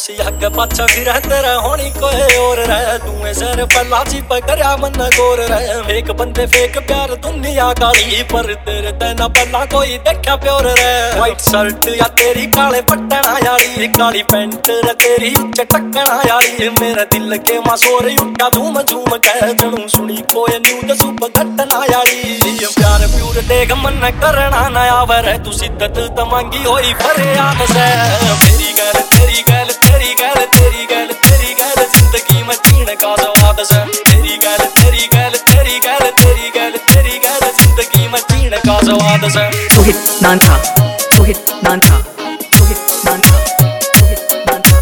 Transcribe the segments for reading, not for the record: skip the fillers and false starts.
तुसी अग पाछा फिर तेरा होनी कोई और रह तू सर पला जी पकड़ा मन गोर रह फेक बंदे फेक प्यार दुनिया काली पर तेरे तेना पला कोई देखा प्योर रह व्हाइट शर्ट या तेरी काले पट्टना यारी काली पैंट रे तेरी चटकना यारी मेरे दिल के मासोर उठा धूम झूम कह जनू सुनी कोई न्यूज़ सुप घटना यारी प्यार प्यूर देख मन करना नया वर तू सिद्धत तमंगी होई फरियाद से तेरी गल तेरी गल तेरी गल तेरी गल तेरी गल जिंदगी में जीने का स्वाद से तेरी गल तेरी गल तेरी गल तेरी गल तेरी गल जिंदगी में जीने का स्वाद से Suhit Nanta Suhit Nanta Suhit Nanta Suhit Nanta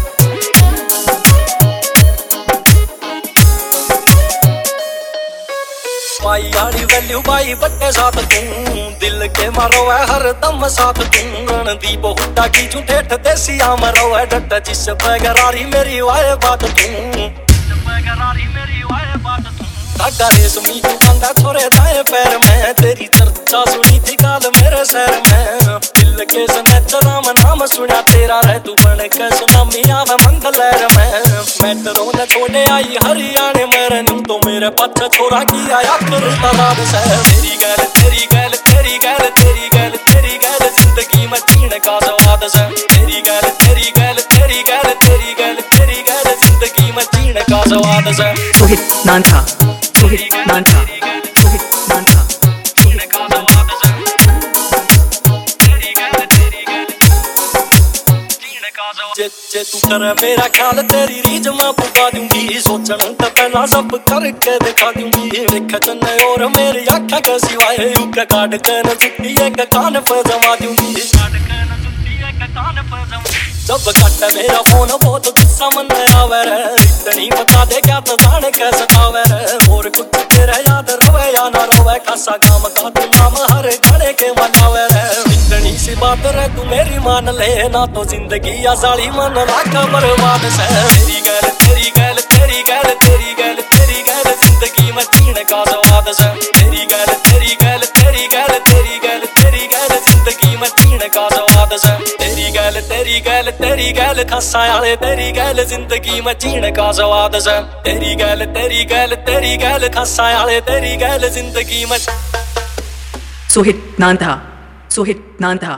पाई आड़ी वैल्यू पाई बट्टे साथ तू दिल के मारो है हर दम साथ तू रणदीप हुड्डा की झूठेठ देसी आमरो है डट जिस बगरारी मेरी वाए बात तू धागा रेशमी तू बंदा छोरे दाएं पैर में तेरी चर्चा सुनी थी काल मेरे शहर में दिल के सनेचरा में नाम सुना तेरा रह तू बन के सुनामी आवे मंगलहर में मेट्रो न छोड़े आई हरियाणे मेरे नू तो मेरे पत्थर छोरा की आया कर तालाब से तेरी गल तेरी गल तेरी गल तेरी गल तेरी गल जिंदगी में जीने का स्वाद से तेरी गल तेरी गल तेरी गल तेरी गल तेरी गल जिंदगी में जीने का स्वाद से Suhit Nanta Suhit Nanta Suhit Nanta जीने का स्वाद से तेरी गल तेरी गल जीने का स्वाद जे तू करे मेरा ख्याल तेरी रीझ मैं पुगा दूंगी सोचने तो पहला सब करके दिखा दूंगी देख चन्ने और मेरी आँखें के सिवाय युग काट के न सुती एक कान पर जमा दूंगी जब कट मेरा फोन बहुत गुस्सा मन आवे रे इतनी बता दे क्या तो जाने कैसे आवे रे और कुछ तेरा याद रवे या ना रवे खासा काम का तू नाम हर गाने के मनावे रे इतनी सी बात रे तू मेरी मान ले ना तो जिंदगी आसाली मन लाखा बर्बाद से तेरी गल तेरी गल तेरी गल तेरी गल तेरी गल जिंदगी में जीने का स्वाद से तेरी गल तेरी गल तेरी गल तेरी गल तेरी गल जिंदगी में जीने का स्वाद से तेरी गल तेरी गल तेरी गल खासा आले तेरी गल जिंदगी में जीने का स्वाद से तेरी गल तेरी गल तेरी गल खासा आले तेरी गल जिंदगी में Suhit Nanta Suhit Nanta